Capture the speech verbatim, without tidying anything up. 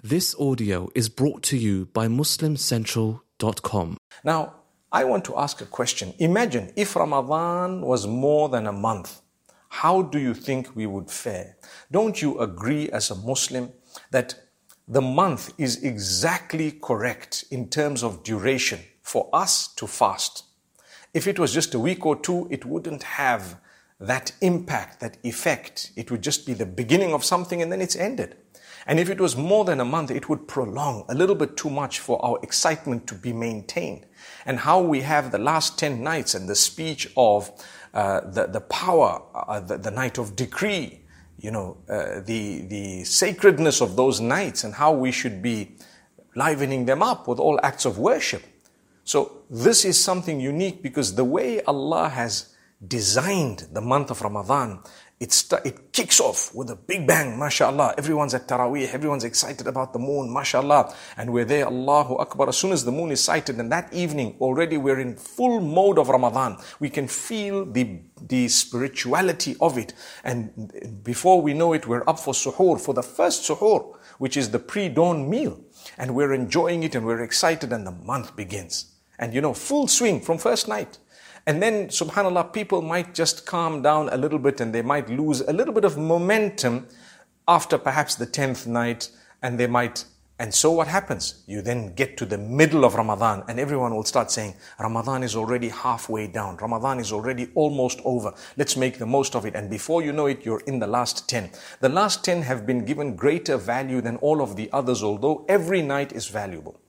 This audio is brought to you by muslim central dot com. Now, I want to ask a question. Imagine if Ramadan was more than a month, how do you think we would fare? Don't you agree as a Muslim that the month is exactly correct in terms of duration for us to fast? If it was just a week or two, it wouldn't have that impact, that effect. It would just be the beginning of something and then it's ended. And if it was more than a month, it would prolong a little bit too much for our excitement to be maintained. And how we have the last ten nights and the speech of uh, the, the power, uh, the, the night of decree, you know, uh, the, the sacredness of those nights and how we should be livening them up with all acts of worship. So this is something unique because the way Allah has designed the month of Ramadan, It, st- it kicks off with a big bang, mashallah. Everyone's at Taraweeh, everyone's excited about the moon, mashallah. And we're there, Allahu Akbar. As soon as the moon is sighted, and that evening, already we're in full mode of Ramadan. We can feel the, the spirituality of it. And before we know it, we're up for suhoor, for the first suhoor, which is the pre-dawn meal. And we're enjoying it and we're excited and the month begins. And you know, full swing from first night. And then, subhanAllah, people might just calm down a little bit and they might lose a little bit of momentum after perhaps the tenth night, and they might, and so what happens? You then get to the middle of Ramadan and everyone will start saying, Ramadan is already halfway down. Ramadan is already almost over. Let's make the most of it. And before you know it, you're in the last ten. The last ten have been given greater value than all of the others, although every night is valuable.